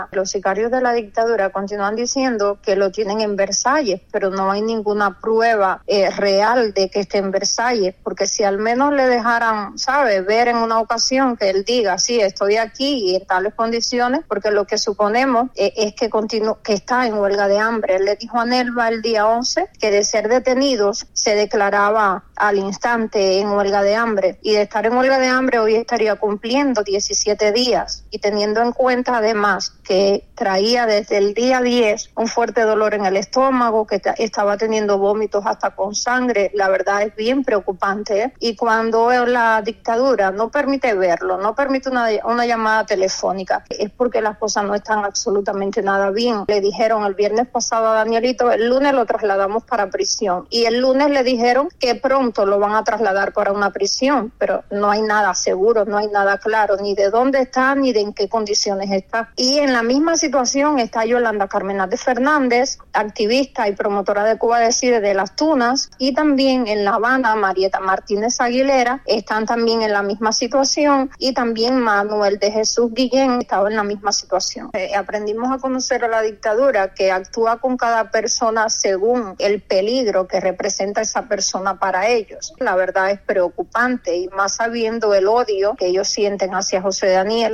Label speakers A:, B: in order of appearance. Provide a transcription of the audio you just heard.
A: Los sicarios de la dictadura continúan diciendo que lo tienen en Versalles, pero no hay ninguna prueba real de que esté en Versalles, porque si al menos le dejaran, ver en una ocasión que él diga, sí, estoy aquí y en tales condiciones, porque lo que suponemos es que está en huelga de hambre. Él le dijo a Nelva el día 11 que de ser detenidos se declaraba al instante en huelga de hambre, y de estar en huelga de hambre hoy estaría cumpliendo 17 días, y teniendo en cuenta además que traía desde el día 10 un fuerte dolor en el estómago, que estaba teniendo vómitos hasta con sangre. La verdad es bien preocupante, y cuando la dictadura no permite verlo, no permite una llamada telefónica, es porque las cosas no están absolutamente nada bien. Le dijeron el viernes pasado a Danielito, el lunes lo trasladamos para prisión, y el lunes le dijeron que pronto lo van a trasladar para una prisión, pero no hay nada seguro, no hay nada claro, ni de dónde está, ni de en qué condiciones está. Y en la misma situación está Yolanda Carmenate Fernández, activista y promotora de Cuba Decide de Las Tunas, y también en La Habana, Marieta Martínez Aguilera, están también en la misma situación, y también Manuel de Jesús Guillén estaba en la misma situación. Aprendimos a conocer a la dictadura, que actúa con cada persona según el peligro que representa esa persona para ellos. La verdad es preocupante, y más sabiendo el odio que ellos sienten hacia José Daniel.